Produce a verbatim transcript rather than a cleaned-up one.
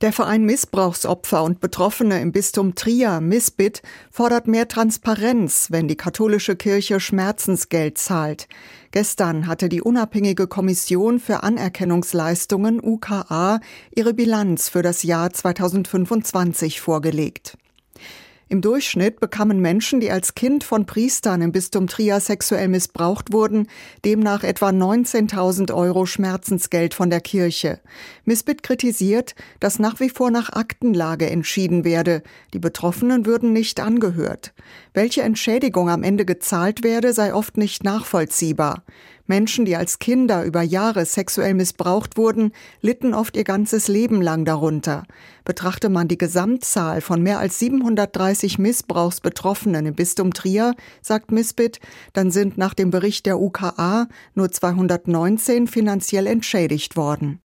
Der Verein Missbrauchsopfer und Betroffene im Bistum Trier, Misbit, fordert mehr Transparenz, wenn die katholische Kirche Schmerzensgeld zahlt. Gestern hatte die unabhängige Kommission für Anerkennungsleistungen U K A ihre Bilanz für das Jahr zweitausendfünfundzwanzig vorgelegt. Im Durchschnitt bekamen Menschen, die als Kind von Priestern im Bistum Trier sexuell missbraucht wurden, demnach etwa neunzehntausend Euro Schmerzensgeld von der Kirche. Misbit kritisiert, dass nach wie vor nach Aktenlage entschieden werde. Die Betroffenen würden nicht angehört. Welche Entschädigung am Ende gezahlt werde, sei oft nicht nachvollziehbar. Menschen, die als Kinder über Jahre sexuell missbraucht wurden, litten oft ihr ganzes Leben lang darunter. Betrachte man die Gesamtzahl von mehr als siebenhundertdreißig Missbrauchsbetroffenen im Bistum Trier, sagt Misbit, dann sind nach dem Bericht der U K A nur zweihundertneunzehn finanziell entschädigt worden.